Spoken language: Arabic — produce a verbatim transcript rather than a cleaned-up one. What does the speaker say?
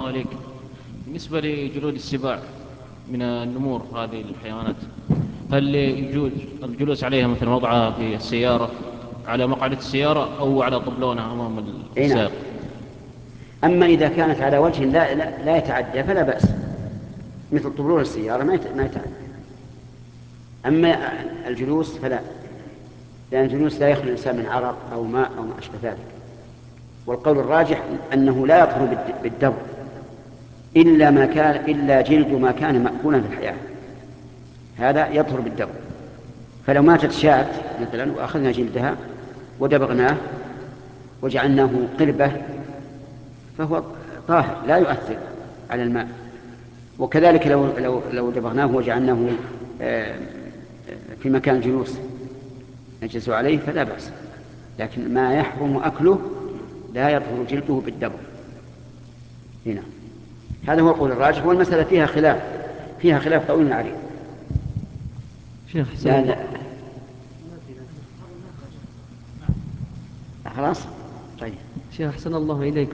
عليك. بالنسبة لجلود السباع من النمور هذه الحيوانات، هل يجوز الجلوس عليها مثل وضعها في السيارة على مقعدة السيارة أو على طبلونة أمام اي نعم. السائق؟ أما إذا كانت على وجه لا, لا, لا يتعدى فلا بأس، مثل طبلون السيارة ما يت- ما يتعدى. أما الجلوس فلا، لأن الجلوس لا يخلو الإنسان من عرق أو ماء أو ما أشبه ذلك. والقول الراجح أنه لا يطهر بالد- بالدبر إلا ما كان إلا جلد ما كان مأكولا في الحياة، هذا يطهر بالدبر. فلو ماتت شاة مثلا وأخذنا جلدها ودبغناه وجعلناه قربة فهو طاهر لا يؤثر على الماء. وكذلك لو لو لو دبغناه وجعلناه آه، في مكان الجلوس نجلس عليه فلا بأس، لكن ما يحرم أكله لا يطهر جلده بالدبغ. هنا هذا هو القول الراجح، والمسألة فيها خلاف، فيها خلاف طويل عريض. شيخ أحسن لا الله. لا خلاص طيب. شيخ أحسن الله إليك.